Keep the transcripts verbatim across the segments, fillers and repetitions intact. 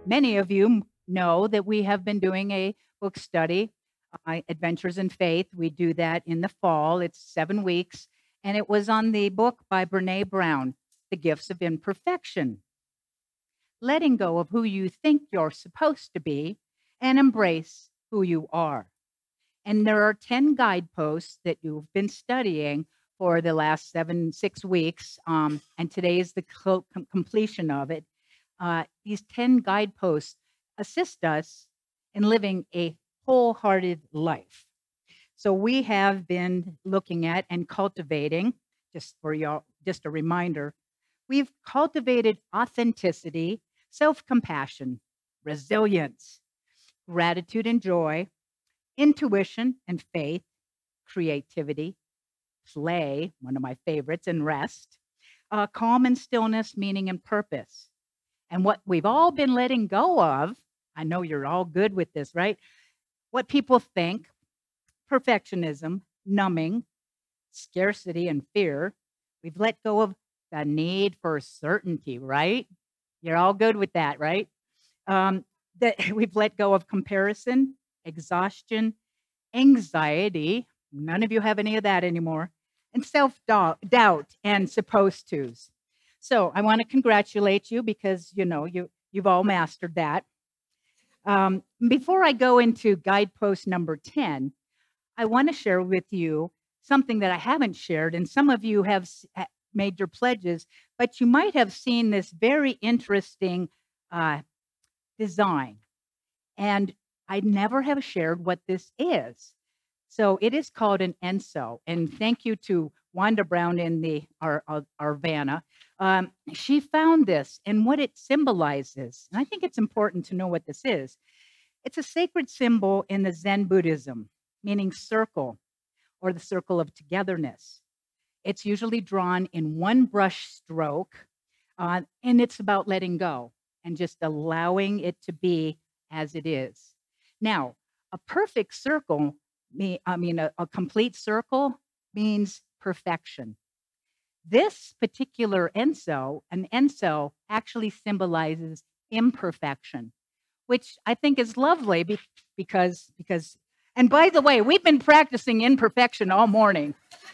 many of you know that we have been doing a book study, uh, Adventures in Faith. We do that in the fall. It's seven weeks, and it was on the book by Brene Brown, The Gifts of Imperfection. Letting go of who you think you're supposed to be and embrace who you are. And there are ten guideposts that you've been studying for the last seven, six weeks. Um, and today is the co- com- completion of it. Uh, these ten guideposts assist us in living a wholehearted life. So we have been looking at and cultivating, just for y'all, just a reminder, we've cultivated authenticity, self compassion, resilience, gratitude and joy, intuition and faith, creativity, play, one of my favorites, and rest, uh, calm and stillness, meaning and purpose. And what we've all been letting go of, I know you're all good with this, right? What people think, perfectionism, numbing, scarcity, and fear. We've let go of the need for certainty, right? You're all good with that, right? Um, that we've let go of comparison, exhaustion, anxiety. None of you have any of that anymore. And self doubt and supposed tos. So I want to congratulate you because you know you you've all mastered that. Um, before I go into guidepost number ten, I want to share with you something that I haven't shared, and some of you have s- ha- made your pledges, but you might have seen this very interesting uh, design. And I never have shared what this is. So it is called an ENSO. And thank you to Wanda Brown in the our, our, Arvana. Um, she found this and what it symbolizes. And I think it's important to know what this is. It's a sacred symbol in the Zen Buddhism, meaning circle or the circle of togetherness. It's usually drawn in one brush stroke, uh, and it's about letting go and just allowing it to be as it is. Now, a perfect circle, me, I mean, a, a complete circle means perfection. This particular enso, an enso, actually symbolizes imperfection, which I think is lovely be- because because. And by the way, we've been practicing imperfection all morning.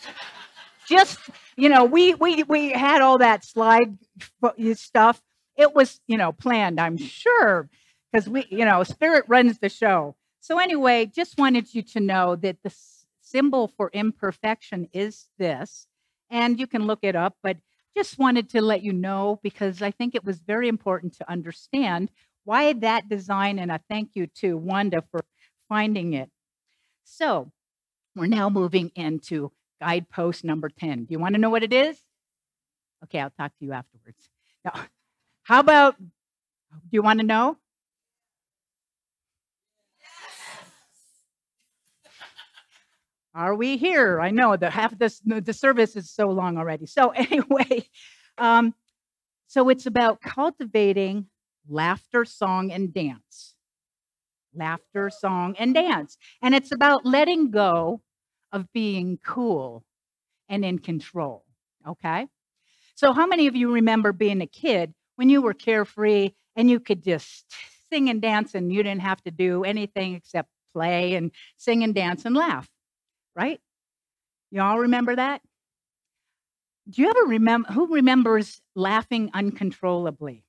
Just you know, we we we had all that slide stuff. It was you know planned, I'm sure, because we you know spirit runs the show. So anyway, just wanted you to know that the s- symbol for imperfection is this, and you can look it up. But just wanted to let you know because I think it was very important to understand why that design, and I thank you to Wanda for finding it. So we're now moving into guidepost number ten. Do you want to know what it is? Okay, I'll talk to you afterwards. Now, how about, do you want to know? Are we here? I know the half this the service is so long already. So anyway, um, so it's about cultivating laughter, song, and dance. Laughter, song, and dance. And it's about letting go of being cool and in control. Okay? So, how many of you remember being a kid when you were carefree and you could just sing and dance and you didn't have to do anything except play and sing and dance and laugh, right? You all remember that? Do you ever remember who remembers laughing uncontrollably,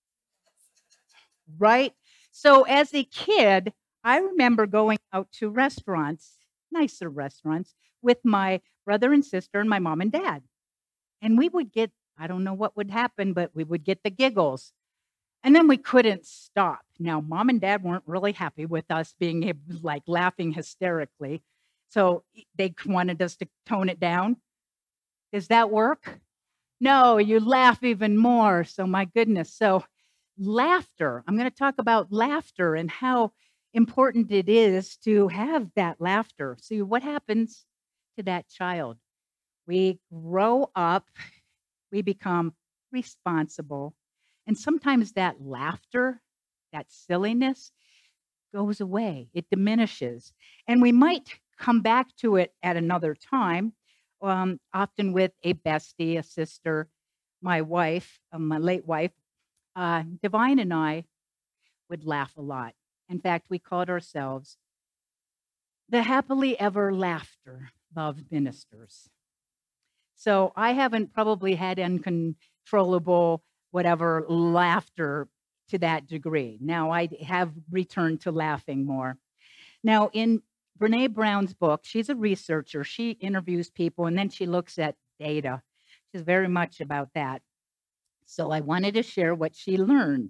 right? So, as a kid, I remember going out to restaurants, nicer restaurants, with my brother and sister and my mom and dad. And we would get, I don't know what would happen, but we would get the giggles. And then we couldn't stop. Now, mom and dad weren't really happy with us being able, like laughing hysterically. So they wanted us to tone it down. Does that work? No, you laugh even more. So, my goodness. So, laughter. I'm going to talk about laughter and how important it is to have that laughter. See, what happens to that child? We grow up, we become responsible. And sometimes that laughter, that silliness goes away, it diminishes. And we might come back to it at another time, um, often with a bestie, a sister, my wife, uh, my late wife, uh, Divine and I. would laugh a lot. In fact, we called ourselves the Happily Ever Laughter Love Ministers. So I haven't probably had uncontrollable, whatever, laughter to that degree. Now I have returned to laughing more. Now, in Brene Brown's book, she's a researcher. She interviews people and then she looks at data. She's very much about that. So I wanted to share what she learned.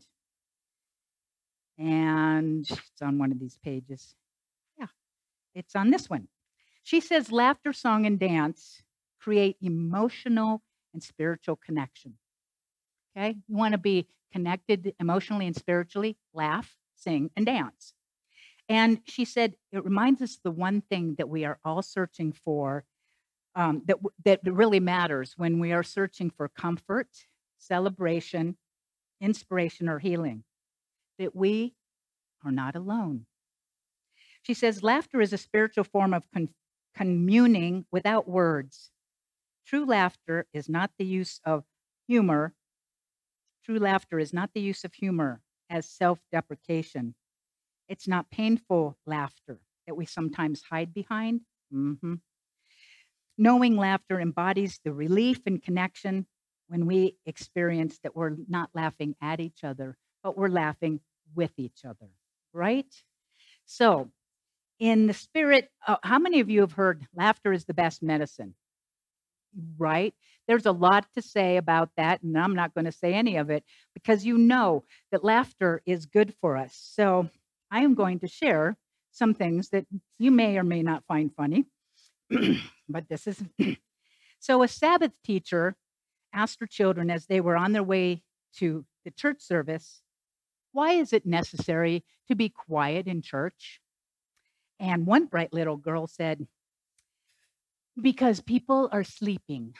And it's on one of these pages. Yeah, it's on this one. She says laughter, song, and dance create emotional and spiritual connection. Okay? You want to be connected emotionally and spiritually? Laugh, sing, and dance. And she said it reminds us the one thing that we are all searching for, um, that, that really matters when we are searching for comfort, celebration, inspiration, or healing, that we are not alone. She says laughter is a spiritual form of con- communing without words. True laughter is not the use of humor. True laughter is not the use of humor as self-deprecation. It's not painful laughter that we sometimes hide behind. Mm-hmm. Knowing laughter embodies the relief and connection when we experience that we're not laughing at each other, but we're laughing with each other, right? So, in the spirit, uh, how many of you have heard laughter is the best medicine? Right? There's a lot to say about that, and I'm not going to say any of it because you know that laughter is good for us. So, I am going to share some things that you may or may not find funny, but this is. So, a Sabbath teacher asked her children as they were on their way to the church service, why is it necessary to be quiet in church? And one bright little girl said, because people are sleeping.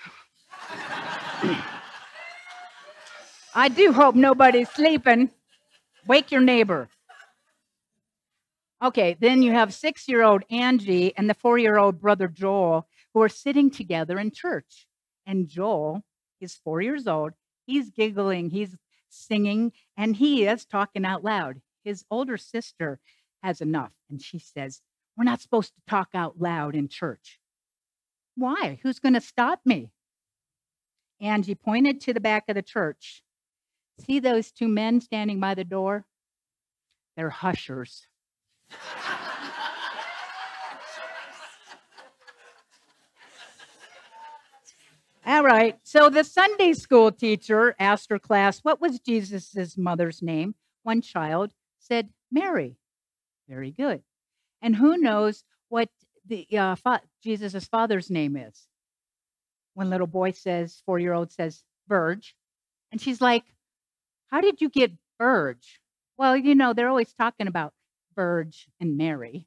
I do hope nobody's sleeping. Wake your neighbor. Okay, then you have six-year-old Angie and the four-year-old brother Joel who are sitting together in church. And Joel is four years old. He's giggling, he's singing, and he is talking out loud. His older sister has enough, and she says, we're not supposed to talk out loud in church. Why? Who's going to stop me? Angie pointed to the back of the church. See those two men standing by the door? They're hushers. All right. So the Sunday school teacher asked her class, what was Jesus' mother's name? One child said, Mary. Very good. And who knows what the uh, fa- Jesus' father's name is? One little boy says, four-year-old says, Burge. And she's like, how did you get Burge? Well, you know, they're always talking about Burge and Mary.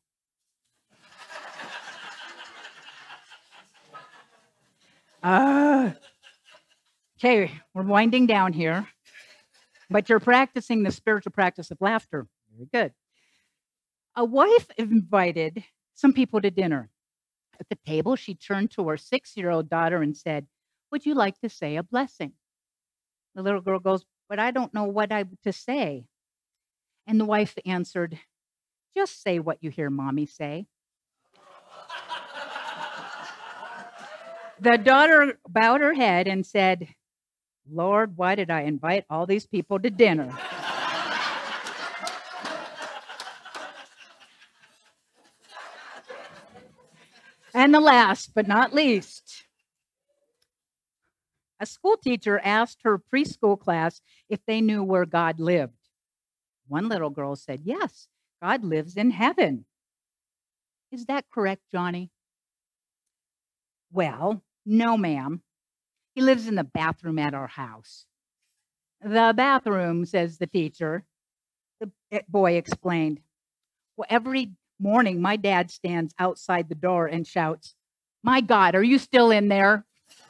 Uh, okay, we're winding down here. But you're practicing the spiritual practice of laughter. Very good. A wife invited some people to dinner. At the table, she turned to her six-year-old daughter and said, would you like to say a blessing? The little girl goes, but I don't know what I to say. And the wife answered, just say what you hear mommy say. The daughter bowed her head and said, Lord, why did I invite all these people to dinner? And the last but not least, a school teacher asked her preschool class if they knew where God lived. One little girl said, yes, God lives in heaven. Is that correct, Johnny? Well, no, ma'am. He lives in the bathroom at our house. The bathroom, says the teacher. The boy explained. Well, every morning, my dad stands outside the door and shouts, my God, are you still in there?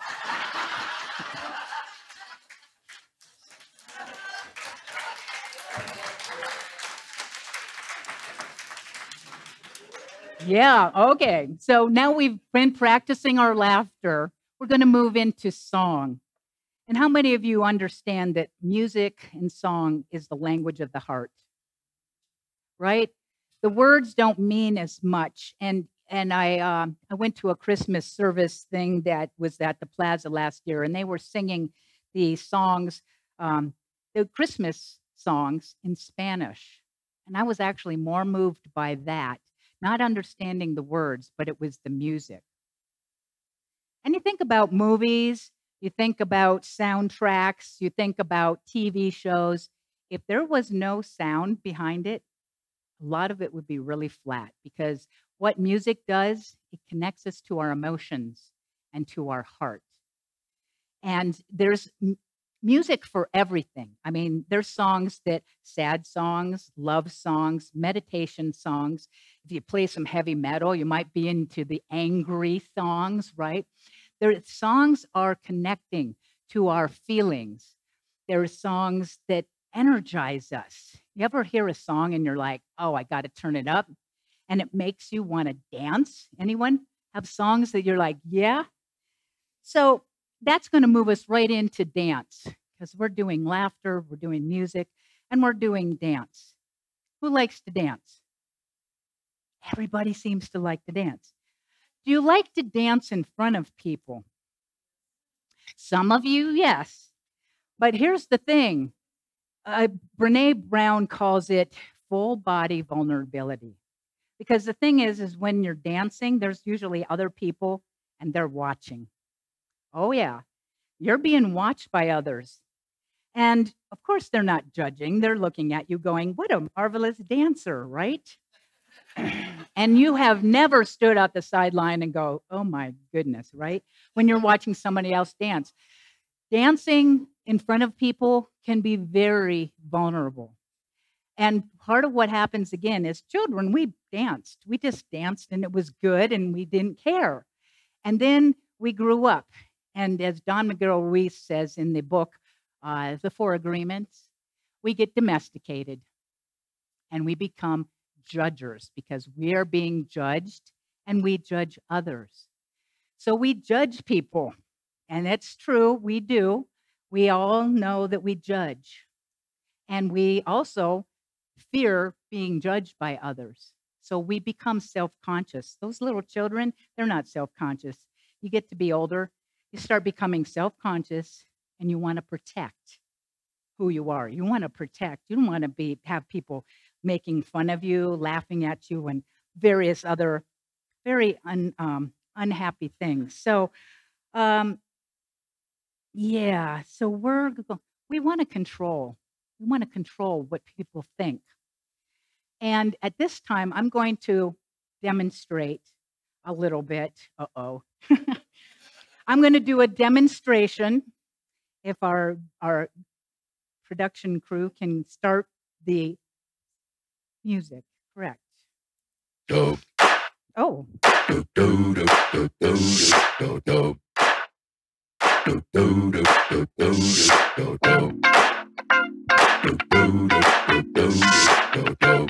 Yeah, okay. So now we've been practicing our laughter. We're going to move into song. And how many of you understand that music and song is the language of the heart? right? The words don't mean as much. And and I um, I went to a Christmas service thing that was at the Plaza last year, and they were singing the songs, um, the Christmas songs in Spanish, and I was actually more moved by that, not understanding the words, but it was the music. And you think about movies, you think about soundtracks, you think about T V shows. If there was no sound behind it, a lot of it would be really flat because what music does, it connects us to our emotions and to our heart. And there's m- music for everything. I mean, there's songs that sad songs, love songs, meditation songs. If you play some heavy metal, you might be into the angry songs, right? Their songs are connecting to our feelings. There are songs that energize us. You ever hear a song and you're like, "Oh, I got to turn it up," and it makes you want to dance? Anyone have songs that you're like, "Yeah"? So that's going to move us right into dance because we're doing laughter, we're doing music, and we're doing dance. Who likes to dance? Everybody seems to like to dance. Do you like to dance in front of people? Some of you, yes. But here's the thing. Uh, Brene Brown calls it full body vulnerability. Because the thing is, is when you're dancing, there's usually other people and they're watching. Oh, yeah. You're being watched by others. And of course, they're not judging. They're looking at you going, what a marvelous dancer, right? And you have never stood at the sideline and go, oh my goodness, right? When you're watching somebody else dance. Dancing in front of people can be very vulnerable. And part of what happens again is children, we danced. We just danced and it was good and we didn't care. And then we grew up. And as Don Miguel Ruiz says in the book, uh, The Four Agreements, we get domesticated and we become judgers because we are being judged and we judge others. So we judge people. And it's true, we do. We all know that we judge. And we also fear being judged by others. So we become self conscious. Those little children, they're not self conscious. You get to be older, you start becoming self conscious, and you want to protect who you are. You want to protect. You don't want to be have people making fun of you, laughing at you, and various other very un, um, unhappy things. So, um, yeah. So we're go- we want to control. We want to control what people think. And at this time, I'm going to demonstrate a little bit. Uh-oh. I'm going to do a demonstration. If our our production crew can start the music, correct? Dope, Oh, dope, dope, dope, dope, dope, dope, dope, dope, dope, dope, dope, dope, dope, dope, dope, dope, dope, dope, dope,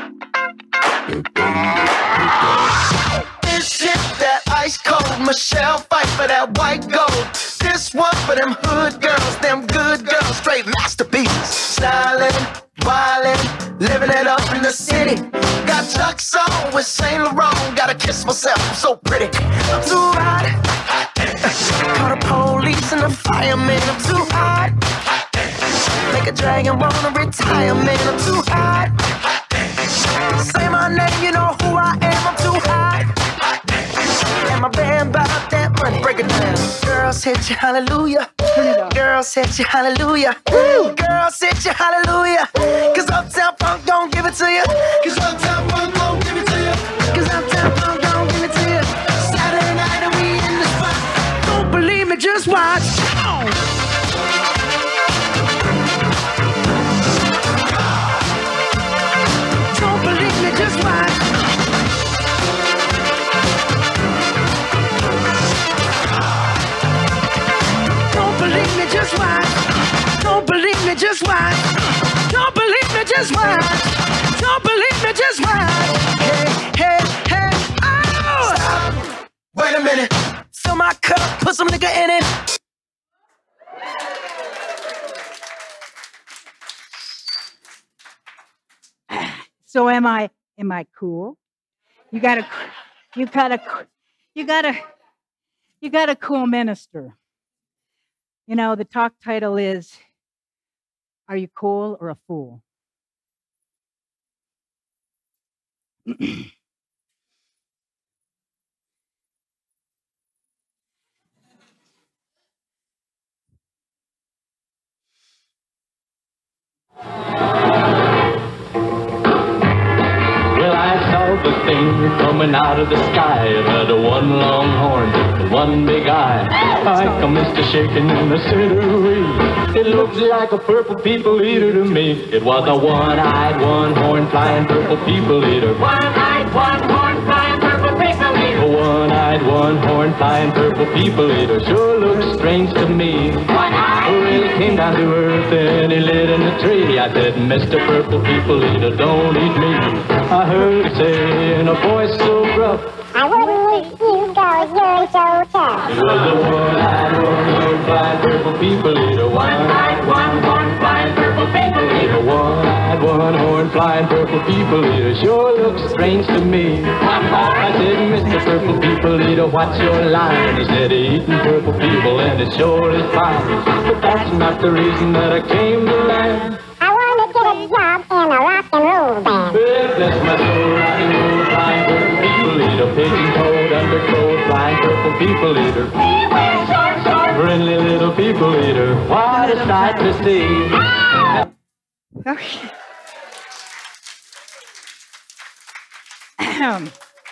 This shit that ice cold Michelle fight for that white gold. This one for them hood girls, them good girls, straight masterpieces. Styling, wildin', living it up in the city. Got Chuck's on with Saint Laurent. Gotta kiss myself, I'm so pretty. I'm too hot. Call the police and the fireman. I'm too hot. Make a dragon wanna retire, man. I'm too hot. Say my name, you know who I am. I'm too hot. And my band bought that money. Break it down. Girls hit you, hallelujah. turn it up. Girls hit you, hallelujah. Woo! Girls hit you, hallelujah. Cause Uptown Funk don't give it to you. Cause Uptown Funk don't give it to you. Cause Uptown Funk don't give it to you. Saturday night and we in the spot. Don't believe me, just watch. Come on. Don't believe me, just watch. Don't believe me, just watch. Don't believe me, just watch. Don't believe me, just watch. Don't believe me, just watch. Hey, hey, hey, oh! Stop. Wait a minute. Fill my cup, put some nigga in it. So am I am I cool? You got a you got a you got a you got a cool minister. You know, the talk title is Are You Cool or a Fool? Well, I saw the thing coming out of the sky. It had a one long horn, and one big eye. I commenced to shaking in the cittery. It looks like a purple people eater to me. It was a one-eyed, one-horn flying purple people eater. One-eyed, one-horn flying purple people eater. A one-eyed, one-horn flying purple people eater sure looks strange to me. One-eyed. Oh, well, he came down to earth and he lit in a tree. I said, Mister Purple People Eater, don't eat me. I heard him say in a voice so gruff, I wouldn't eat you, cause you're so tough. it was a one-eyed, one-horn flying purple people eater. One-eyed, one-horn flying purple people eater. One-eyed, one-horn flying purple people eater sure looks strange to me. I said, Mister Purple People Eater, what's your line? He said, eating purple people and it sure is fine. But that's not the reason that I came to land. I want to get a job in a rock and roll band. Well, bless my soul, rock and roll, flying purple people eater. Pigeon toed, undercoat, flying purple people eater. Friendly little people eater, what a sight to see. Okay. Ahem.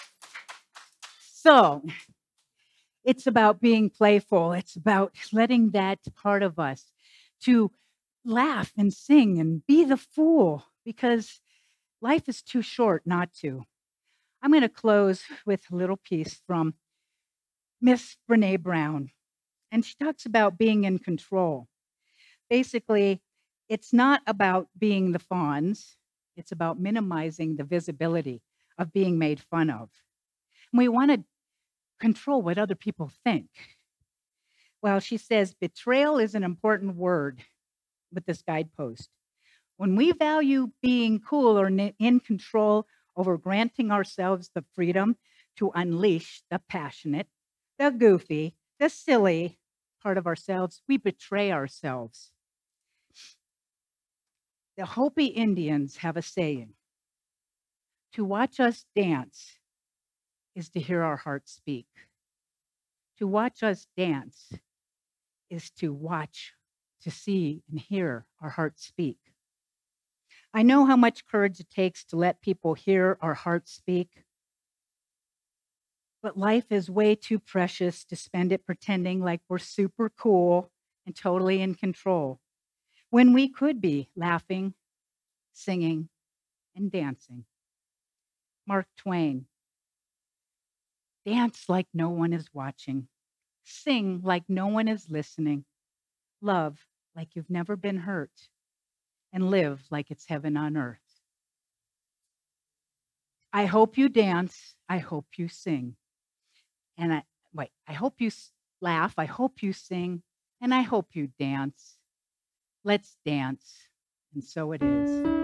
So, it's about being playful. It's about letting that part of us to laugh and sing and be the fool because life is too short not to. I'm going to close with a little piece from Miss Brene Brown. And she talks about being in control. Basically, it's not about being the fawns. It's about minimizing the visibility of being made fun of. And we want to control what other people think. Well, she says betrayal is an important word with this guidepost. When we value being cool or in control over granting ourselves the freedom to unleash the passionate, the goofy, the silly part of ourselves, we betray ourselves. The Hopi Indians have a saying, to watch us dance is to hear our hearts speak. To watch us dance is to watch, to see and hear our hearts speak. I know how much courage it takes to let people hear our hearts speak, but life is way too precious to spend it pretending like we're super cool and totally in control, when we could be laughing, singing, and dancing. Mark Twain. Dance like no one is watching. Sing like no one is listening. Love like you've never been hurt. And live like it's heaven on earth. I hope you dance. I hope you sing. And I, wait, I hope you laugh. I hope you sing. And I hope you dance. Let's dance. And so it is.